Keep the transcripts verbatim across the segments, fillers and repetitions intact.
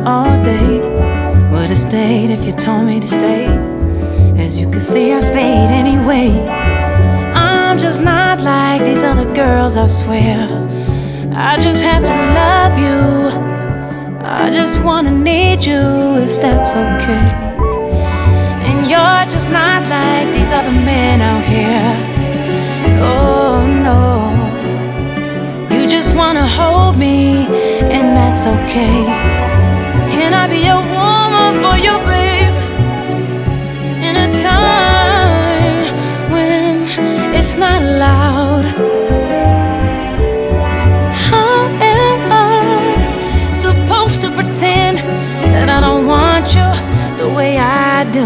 all day. Would've stayed if you told me to stay. As you can see, I stayed anyway. I'm just not like these other girls, I swear. I just have to love you. I just wanna need you, if that's okay. And you're just not like these other men out here. No, no. You just wanna hold me, and that's okay. Can I be a woman for you, babe? In a time when it's not loud. How am I supposed to pretend that I don't want you the way I do?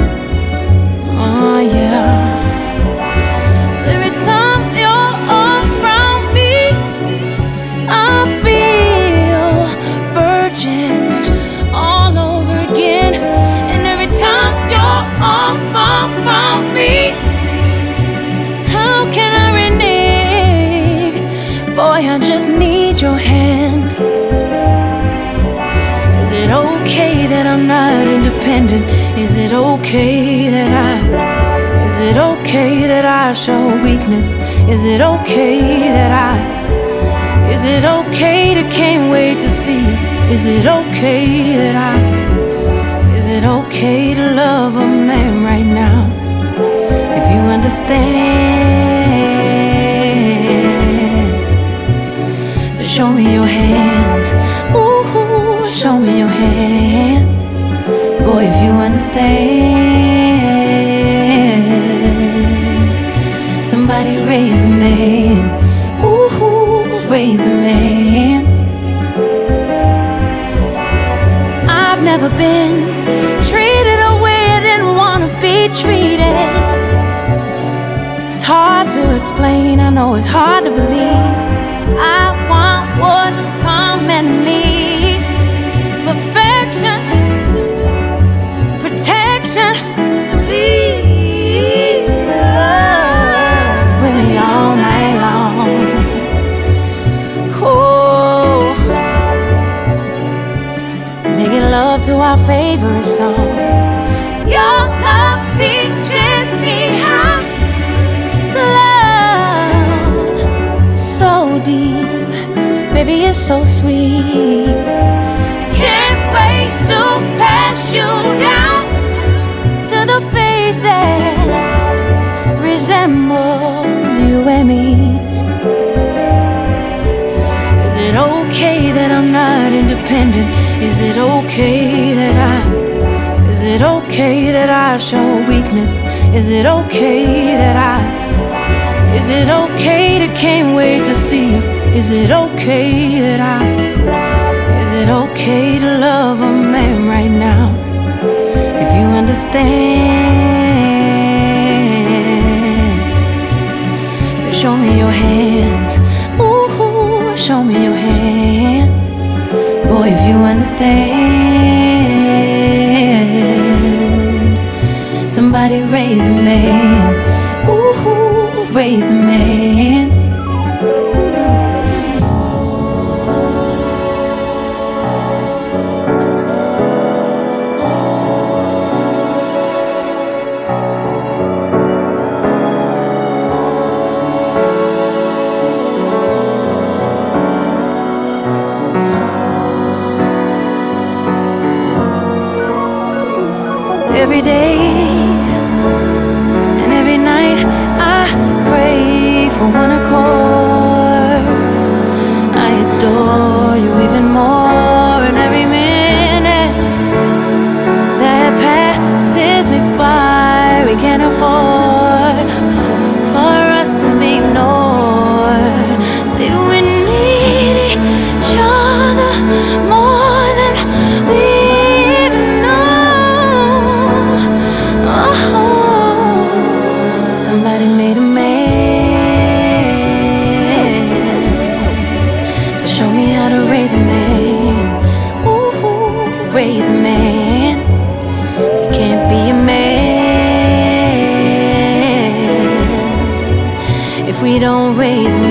Oh yeah. So every time you're around me, I feel virgin all over again. And every time you're around me, how can I renege? Boy, I just need your hand. Is it okay that I'm not independent? Is it okay that I Is it okay that I show weakness? Is it okay that I Is it okay to can't wait to see you? Is it okay that I Is it okay to love a man right now? If you understand, then show me your hands. Ooh, show me your hands. Boy, if you understand, somebody raise a man. Ooh, raise the man. I've never been treated a way I didn't want to be treated. It's hard to explain, I know it's hard to believe. I want what's common to me. Perfection, protection, please love with me all night long. Oh, making love to our favorite song. Your love teaches me how to love. So deep, baby, it's so sweet. Can't wait to pass you down to the face that resembles you and me. Is it okay that I'm not independent? Is it okay that I Is it okay that I show weakness? Is it okay that I Is it okay to can't wait to see you? Is it okay that I Is it okay to love a man right now? If you understand, then show me your hands. Ooh, show me your hand. Boy, if you understand, somebody raise a man. Ooh, raise the man. Every day and every night I pray for one accord. I adore you even more, and every minute that passes me by we can't afford for us to be ignored. See, we need each other more than we even know. Oh, somebody made a man, so show me how to raise a man. Ooh, raise a man. You can't be a man if we don't raise a